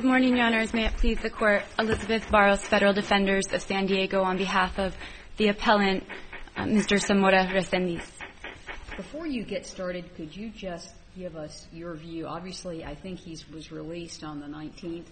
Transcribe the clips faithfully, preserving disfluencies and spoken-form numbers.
morning, Your Honors. May it please the Court, Elizabeth Barros, Federal Defenders of San Diego, on behalf of the appellant, uh, Mister Zamora-Resendiz. Before you get started, could you just give us your view? Obviously, I think he was released on the nineteenth.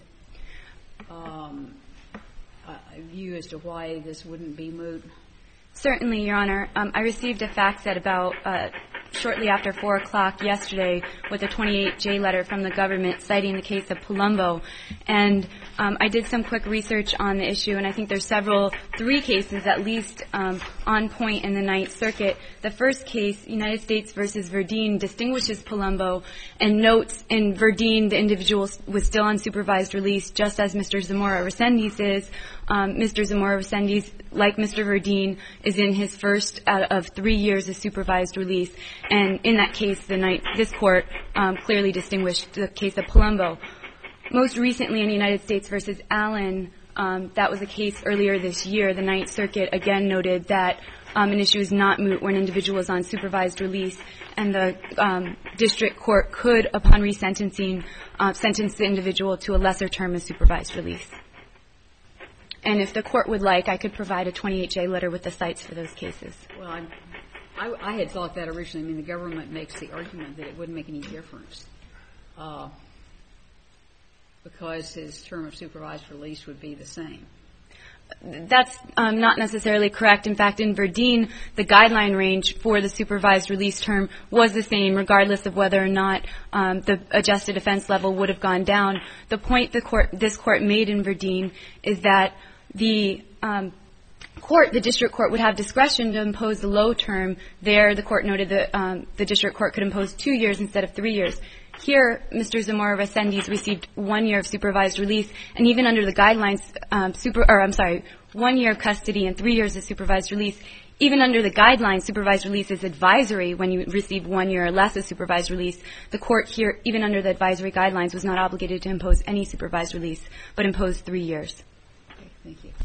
Um, a view as to why this wouldn't be moot? Certainly, Your Honor. Um, I received a fax at about uh, shortly after four o'clock yesterday with a twenty-eight J letter from the government citing the case of Palumbo. And um, I did some quick research on the issue, and I think there's several, three cases at least um, on point in the Ninth Circuit. The first case, United States versus Verdeen, distinguishes Palumbo and notes in Verdeen the individual was still on supervised release, just as Mister Zamora-Resendiz is. Um, Mister Zamora-Resendiz, like Mister Verdeen, is in his first out of three years of supervised release. And in that case, the night, this Court um, clearly distinguished the case of Palumbo. Most recently, in United States versus Allen, um, that was a case earlier this year. The Ninth Circuit again noted that um, an issue is not moot when an individual is on supervised release, and the um, district court could, upon resentencing, uh, sentence the individual to a lesser term of supervised release. And if the Court would like, I could provide a twenty-eight J letter with the cites for those cases. Well, I'm, I, I had thought that originally. I mean, the government makes the argument that it wouldn't make any difference uh, because his term of supervised release would be the same. That's um, not necessarily correct. In fact, in Verdeen, the guideline range for the supervised release term was the same, regardless of whether or not um, the adjusted offense level would have gone down. The point the court, this Court made in Verdeen is that the um, court, the district court, would have discretion to impose the low term. There, the Court noted that um, the district court could impose two years instead of three years. Here, Mister Zamora-Resendiz received one year of supervised release, and even under the guidelines, um, super, or I'm sorry, one year of custody and three years of supervised release. Even under the guidelines, supervised release is advisory when you receive one year or less of supervised release. The Court here, even under the advisory guidelines, was not obligated to impose any supervised release, but imposed three years. Okay, thank you.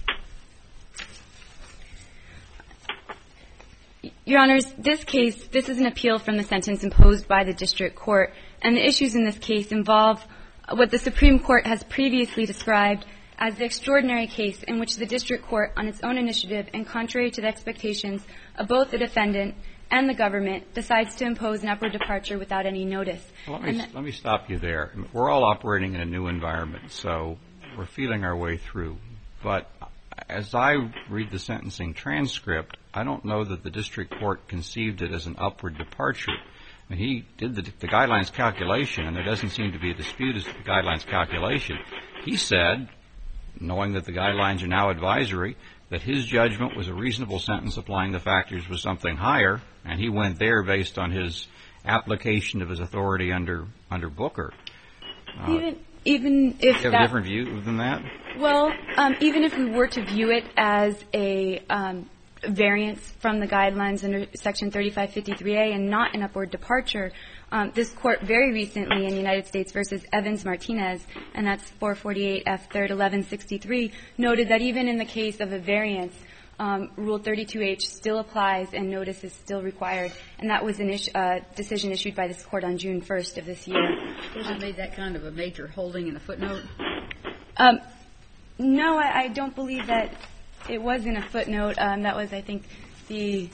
Your Honors, this case, this is an appeal from the sentence imposed by the district court, and the issues in this case involve what the Supreme Court has previously described as the extraordinary case in which the district court, on its own initiative and contrary to the expectations of both the defendant and the government, decides to impose an upward departure without any notice. Well, let me, let me stop you there. We're all operating in a new environment, so we're feeling our way through. But as I read the sentencing transcript, I don't know that the district court conceived it as an upward departure. I mean, he did the, the guidelines calculation, and there doesn't seem to be a dispute as to the guidelines calculation. He said, knowing that the guidelines are now advisory, that his judgment was a reasonable sentence applying the factors was something higher, and he went there based on his application of his authority under under Booker. Uh, even even if do you have that, a different view than that? Well, um, even if we were to view it as a um, variance from the guidelines under Section thirty-five fifty-three A and not an upward departure, um, this Court very recently in United States versus Evans-Martinez, and that's four forty-eight F third eleven sixty-three, noted that even in the case of a variance, um, Rule thirty-two H still applies and notice is still required, and that was a is- uh, decision issued by this Court on June first of this year. Was it made that kind of a major holding in a footnote? Um, no, I, I don't believe that it was in a footnote. Um, that was, I think, the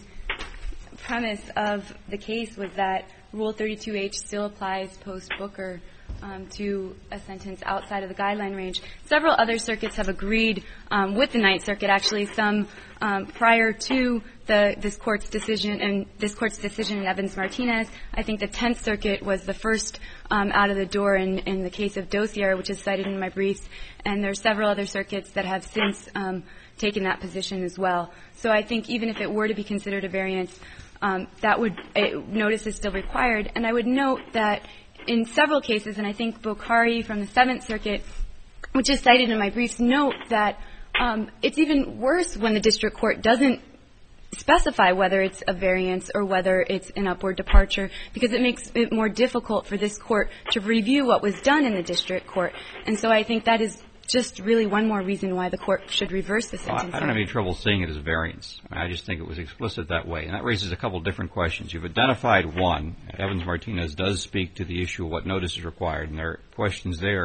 premise of the case was that Rule thirty-two H still applies post-Booker um, to a sentence outside of the guideline range. Several other circuits have agreed um, with the Ninth Circuit, actually, some um, prior to the, this Court's decision and this Court's decision in Evans-Martinez. I think the Tenth Circuit was the first um, out of the door in, in the case of Dozier, which is cited in my briefs, and there are several other circuits that have since um, taken that position as well. So I think even if it were to be considered a variance, um, that would it, notice is still required. And I would note that in several cases, and I think Bokhari from the Seventh Circuit, which is cited in my briefs, note that um, it's even worse when the district court doesn't specify whether it's a variance or whether it's an upward departure, because it makes it more difficult for this Court to review what was done in the district court. And so I think that is just really one more reason why the Court should reverse the sentence. Well, I don't have any trouble seeing it as a variance. I just think it was explicit that way. And that raises a couple of different questions. You've identified one. Evans-Martinez does speak to the issue of what notice is required, and there are questions there.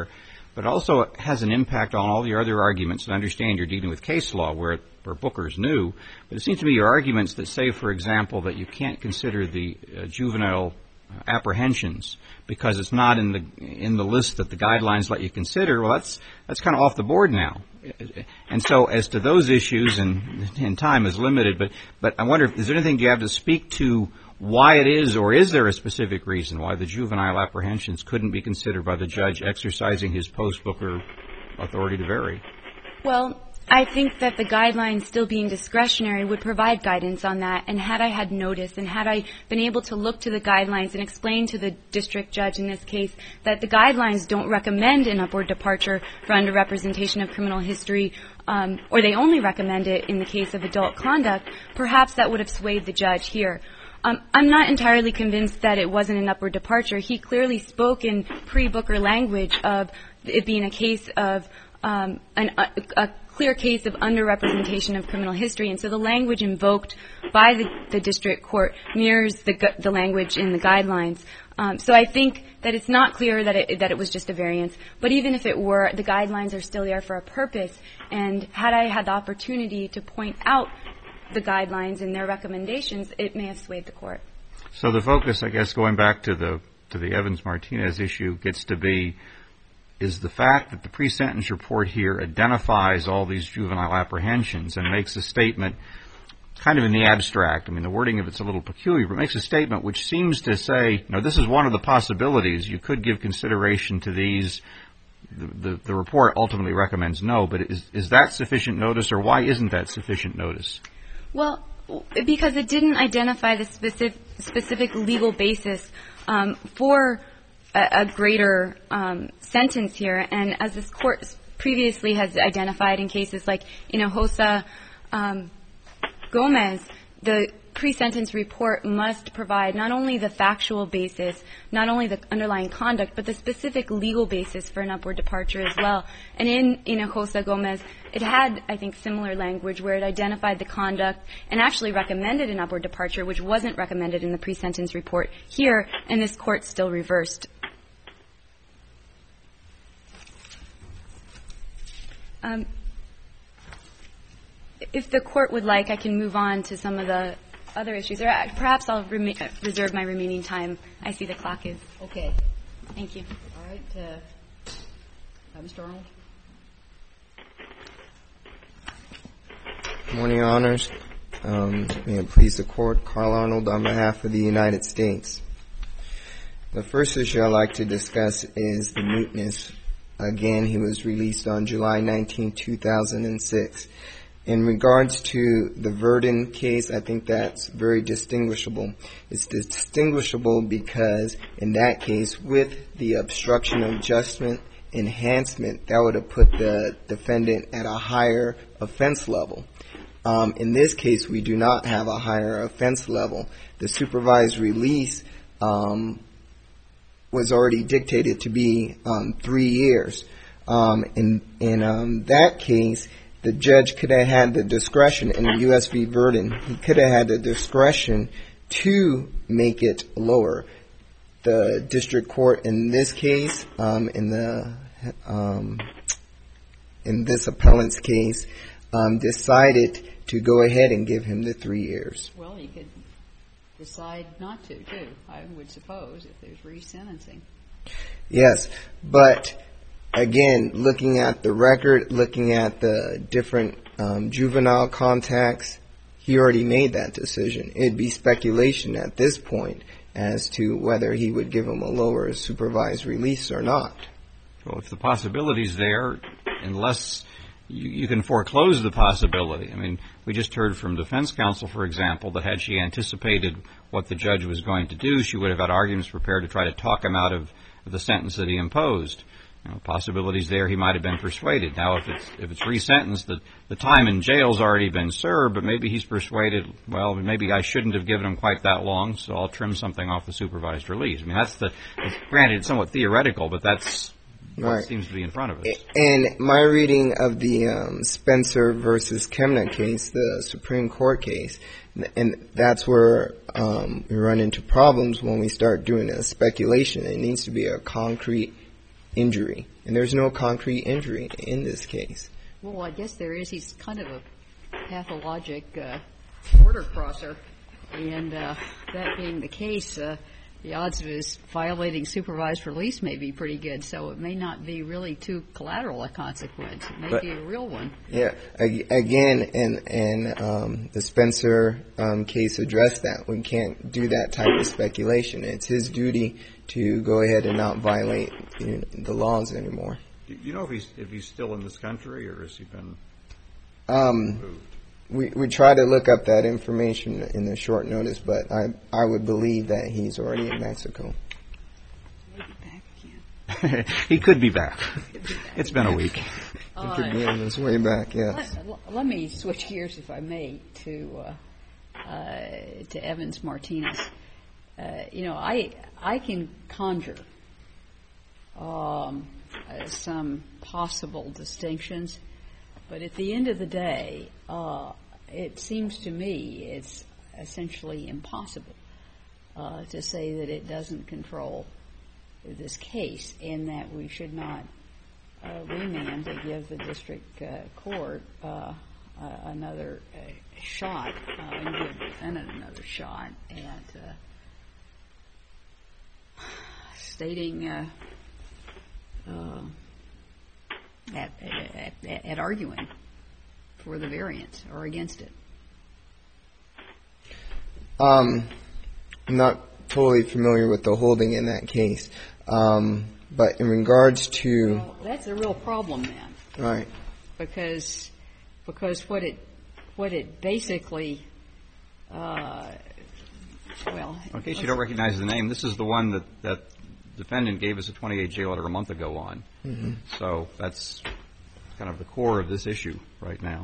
but it also has an impact on all your other arguments. And I understand you're dealing with case law where, where Booker's new, but it seems to me your arguments that say, for example, that you can't consider the uh, juvenile apprehensions because it's not in the in the list that the guidelines let you consider. Well, that's that's kind of off the board now. And so, as to those issues, and, and time is limited, but but I wonder if is there anything you have to speak to why it is, or is there a specific reason why the juvenile apprehensions couldn't be considered by the judge exercising his post-Booker authority to vary? Well, I think that the guidelines still being discretionary would provide guidance on that. And had I had notice and had I been able to look to the guidelines and explain to the district judge in this case that the guidelines don't recommend an upward departure for underrepresentation of criminal history, um, or they only recommend it in the case of adult conduct, perhaps that would have swayed the judge here. Um, I'm not entirely convinced that it wasn't an upward departure. He clearly spoke in pre-Booker language of it being a case of um, an, a, a clear case of underrepresentation of criminal history, and so the language invoked by the, the district court mirrors the, the language in the guidelines. Um, so I think that it's not clear that it, that it was just a variance, but even if it were, the guidelines are still there for a purpose, and had I had the opportunity to point out the guidelines and their recommendations, it may have swayed the court. So the focus, I guess, going back to the to the Evans-Martinez issue, gets to be is the fact that the pre-sentence report here identifies all these juvenile apprehensions and makes a statement kind of in the abstract. I mean, the wording of it's a little peculiar, but makes a statement which seems to say, you know, this is one of the possibilities. You could give consideration to these. The, the, the report ultimately recommends no, but is, is that sufficient notice, or why isn't that sufficient notice? Well, because it didn't identify the specific, specific legal basis um, for a, a greater um, sentence here. And as this court previously has identified in cases like Hinojosa um, Gomez, the pre-sentence report must provide not only the factual basis, not only the underlying conduct, but the specific legal basis for an upward departure as well. And in Hinojosa Gomez, it had, I think, similar language where it identified the conduct and actually recommended an upward departure, which wasn't recommended in the pre-sentence report here, and this court still reversed. Um, if the court would like, I can move on to some of the other issues. Or perhaps I'll rem- reserve my remaining time. I see the clock is. Okay. Thank you. All right. Uh, uh, Mister Arnold. Good morning, Your Honors. Um, may it please the Court, Carl Arnold on behalf of the United States. The first issue I'd like to discuss is the mootness. Again, he was released on July nineteenth, two thousand six. In regards to the Verdon case, I think that's very distinguishable. It's distinguishable because in that case, with the obstruction of justice enhancement, that would have put the defendant at a higher offense level. Um, in this case, we do not have a higher offense level. The supervised release um, was already dictated to be um, three years. Um, in in um, that case, the judge could have had the discretion in the U S v. Verdon. He could have had the discretion to make it lower. The district court in this case, um, in the um, in this appellant's case, um, decided to go ahead and give him the three years. Well, you could decide not to, too, I would suppose, if there's resentencing. Yes, but again, looking at the record, looking at the different um, juvenile contacts, he already made that decision. It'd be speculation at this point as to whether he would give him a lower supervised release or not. Well, if the possibility's there, unless you, you can foreclose the possibility. I mean, we just heard from defense counsel, for example, that had she anticipated what the judge was going to do, she would have had arguments prepared to try to talk him out of the sentence that he imposed. You know, possibilities there, he might have been persuaded. Now, if it's if it's resentenced, the, the time in jail's already been served, but maybe he's persuaded, well, maybe I shouldn't have given him quite that long, so I'll trim something off the supervised release. I mean, that's the, it's, granted, it's somewhat theoretical, but that's what right. seems to be in front of us. And my reading of the um, Spencer versus Kemna case, the Supreme Court case, and that's where um, we run into problems when we start doing a speculation. It needs to be a concrete injury. And there's no concrete injury in this case. Well, I guess there is. He's kind of a pathologic uh, border crosser. And uh, that being the case, uh, the odds of his violating supervised release may be pretty good. So it may not be really too collateral a consequence. It may but, be a real one. Yeah. Again, and, and um, the Spencer um, case addressed that. We can't do that type of speculation. It's his duty to go ahead and not violate, you know, the laws anymore. Do you know if he's if he's still in this country or has he been um, moved? We we try to look up that information in the short notice, but I I would believe that he's already in Mexico. Maybe back again. He could be back. It's been a week. He could be on his way back. Yes. Let, let me switch gears, if I may, to uh, uh, to Evans Martinez. Uh, you know, I I can conjure um, uh, some possible distinctions, but at the end of the day, uh, it seems to me it's essentially impossible uh, to say that it doesn't control this case, and that we should not uh, remand to give the district uh, court uh, uh, another uh, shot uh, and give the defendant another shot at uh, stating uh, uh, at, at, at, at arguing for the variance or against it. Um, I'm not totally familiar with the holding in that case, um, but in regards to well, that's a real problem then, right? Because because what it what it basically uh, well. In case you don't recognize the name, this is the one that that defendant gave us a twenty-eight J letter a month ago on. Mm-hmm. So that's kind of the core of this issue right now.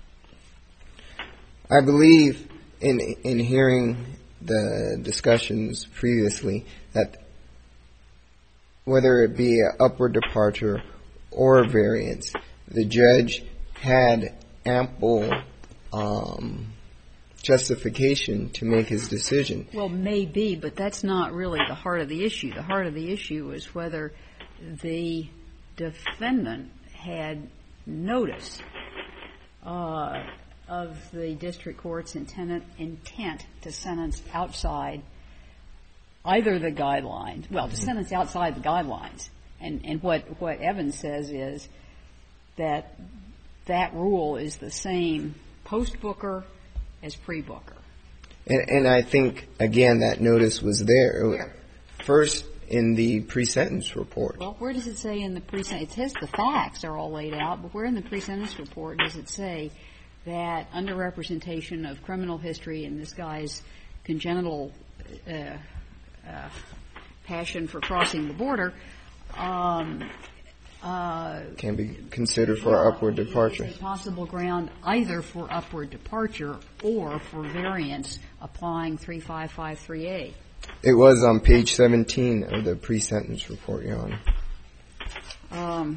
I believe in in hearing the discussions previously that whether it be an upward departure or a variance, the judge had ample um, justification to make his decision. Well, maybe, but that's not really the heart of the issue. The heart of the issue is whether the defendant had notice uh, of the district court's intent, intent to sentence outside either the guidelines, well, to sentence outside the guidelines. And, and what, what Evans says is that that rule is the same post-Booker as pre-Booker. And, and I think, again, that notice was there. Where? First, in the pre-sentence report. Well, where does it say in the pre-sentence? It says the facts are all laid out, but where in the pre-sentence report does it say that underrepresentation of criminal history and this guy's congenital uh, uh, passion for crossing the border um, uh, can be considered for well, upward departure? Is a possible ground either for upward departure or for variance applying three five five three A. It was on page seventeen of the pre-sentence report, Your Honor. Um,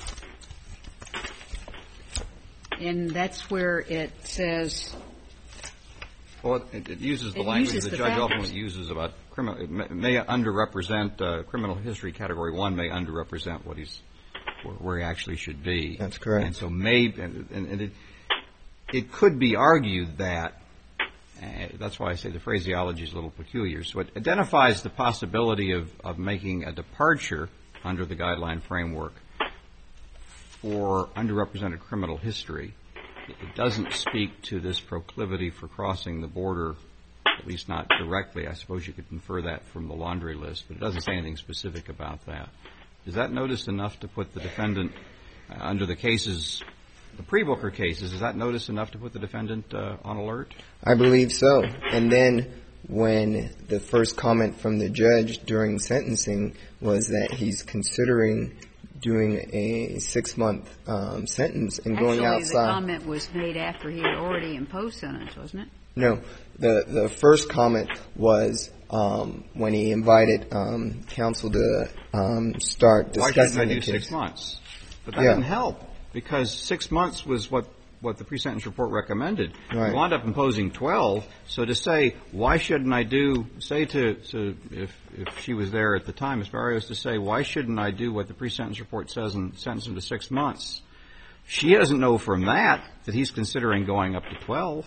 and that's where it says. Well, it, it uses the it language uses the, the judge factors. often uses about criminal. It may, may underrepresent uh, criminal history category one. May underrepresent what he's where, where he actually should be. That's correct. And so, maybe and, and it it could be argued that. Uh, that's why I say the phraseology is a little peculiar. So it identifies the possibility of, of making a departure under the guideline framework for underrepresented criminal history. It, it doesn't speak to this proclivity for crossing the border, at least not directly. I suppose you could infer that from the laundry list, but it doesn't say anything specific about that. Is that notice enough to put the defendant uh, under the cases, the pre-Booker cases, is that notice enough to put the defendant uh, on alert? I believe so. And then when the first comment from the judge during sentencing was that he's considering doing a six-month um, sentence and going outside. Actually, the comment was made after he had already imposed sentence, wasn't it? No. The the first comment was um, when he invited um, counsel to um, start discussing Why shouldn't I the do case. six months? But that Yeah. didn't help, because six months was what what the pre-sentence report recommended. Right. You wound up imposing twelve. So to say, why shouldn't I do, say to, to if, if she was there at the time, Miz Barrios, to say, why shouldn't I do what the pre-sentence report says and sentence him to six months? She doesn't know from that that he's considering going up to twelve.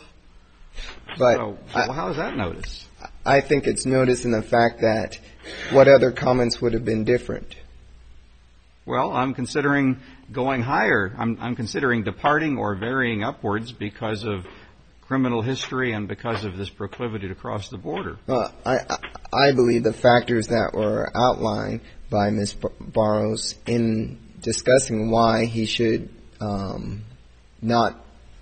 But so, so I, how is that notice? I think it's notice in the fact that what other comments would have been different? Well, I'm considering going higher. I'm, I'm considering departing or varying upwards because of criminal history and because of this proclivity to cross the border. Uh, I, I believe the factors that were outlined by Miz Barrios in discussing why he should um, not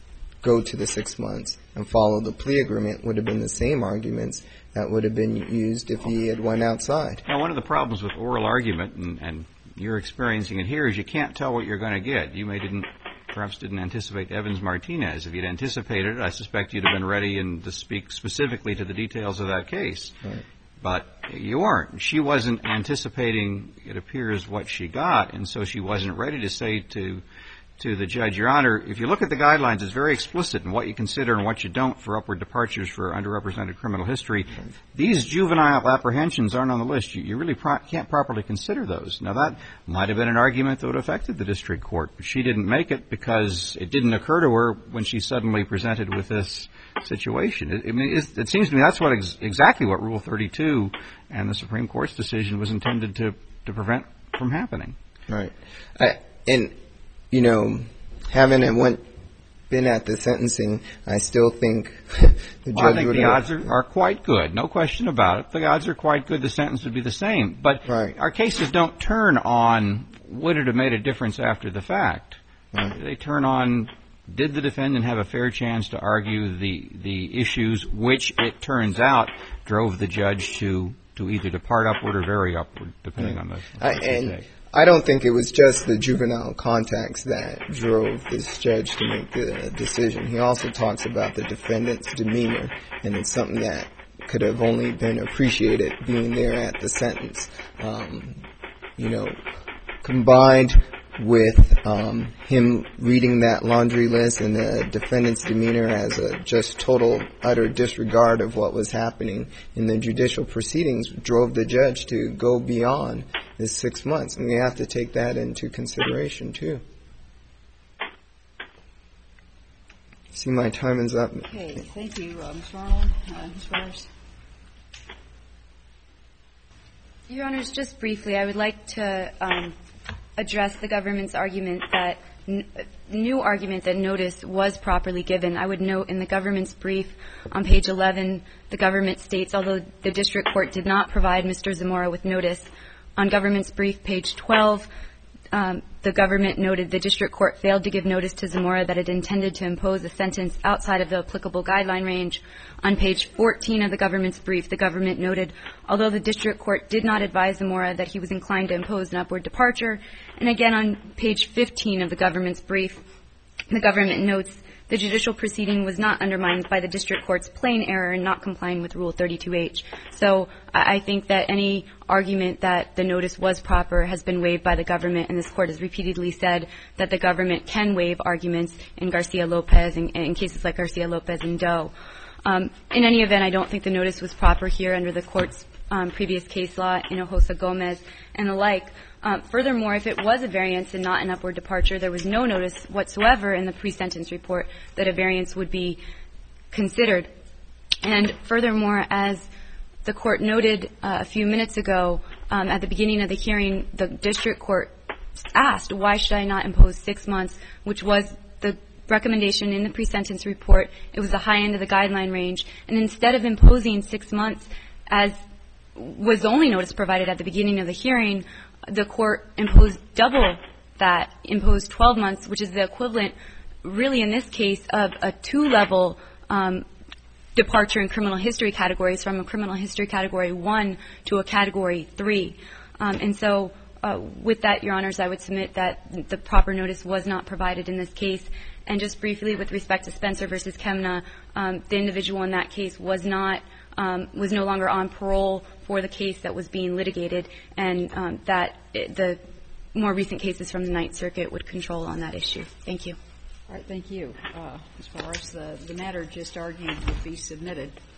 go to the six months and follow the plea agreement would have been the same arguments that would have been used if he had went outside. Now, one of the problems with oral argument, and, and you're experiencing it here, is you can't tell what you're going to get. You may didn't, perhaps didn't anticipate Evans-Martinez. If you'd anticipated it, I suspect you'd have been ready and to speak specifically to the details of that case. Right. But you weren't. She wasn't anticipating, it appears, what she got, and so she wasn't ready to say to to the judge, Your Honor, if you look at the guidelines, it's very explicit in what you consider and what you don't for upward departures for underrepresented criminal history. These juvenile apprehensions aren't on the list. You, you really pro- can't properly consider those. Now, that might have been an argument that would have affected the district court, but she didn't make it because it didn't occur to her when she suddenly presented with this situation. It, I mean, it, it seems to me that's what ex- exactly what Rule thirty-two and the Supreme Court's decision was intended to, to prevent from happening. Right. I, and you know, having went, been at the sentencing, I still think the judge well, I think would the have, odds are, are quite good. No question about it. The odds are quite good the sentence would be the same. But right. our cases don't turn on would it have made a difference after the fact. Right. They turn on did the defendant have a fair chance to argue the the issues which, it turns out, drove the judge to, to either depart upward or vary upward, depending right. on the I, and I don't think it was just the juvenile contacts that drove this judge to make the decision. He also talks about the defendant's demeanor, and it's something that could have only been appreciated being there at the sentence. Um, you know, combined with um, him reading that laundry list and the defendant's demeanor as a just total, utter disregard of what was happening in the judicial proceedings drove the judge to go beyond this six months. And we have to take that into consideration, too. See, my time is up. Okay, thank you, uh, Miz Arnold. Uh, Miz Rogers. Your Honors, just briefly, I would like to um, address the government's argument that n- new argument that notice was properly given. I would note in the government's brief on page eleven, the government states, although the district court did not provide Mister Zamora with notice, on government's brief, page twelve, um, the government noted the district court failed to give notice to Zamora that it intended to impose a sentence outside of the applicable guideline range. On page fourteen of the government's brief, the government noted, although the district court did not advise Zamora that he was inclined to impose an upward departure. And again, on page fifteen of the government's brief, the government notes the judicial proceeding was not undermined by the district court's plain error in not complying with Rule thirty-two H. So I think that any argument that the notice was proper has been waived by the government, and this Court has repeatedly said that the government can waive arguments in Garcia-Lopez, in, in cases like Garcia-Lopez and Doe. Um, in any event, I don't think the notice was proper here under the Court's um, previous case law, Hinojosa-Gomez and the like. Um, furthermore, if it was a variance and not an upward departure, there was no notice whatsoever in the pre-sentence report that a variance would be considered. And furthermore, as the Court noted uh, a few minutes ago, um, at the beginning of the hearing, the district court asked, why should I not impose six months, which was the recommendation in the pre-sentence report. It was the high end of the guideline range. And instead of imposing six months, as was the only notice provided at the beginning of the hearing, the Court imposed double that, imposed twelve months, which is the equivalent, really in this case, of a two-level um, departure in criminal history categories from a criminal history category one to a category three. Um, and so uh, with that, Your Honors, I would submit that the proper notice was not provided in this case. And just briefly, with respect to Spencer versus Kemna, um, the individual in that case was not Um, was no longer on parole for the case that was being litigated, and um, that it, the more recent cases from the Ninth Circuit would control on that issue. Thank you. All right, thank you. Uh, As far as the the matter just argued would be submitted.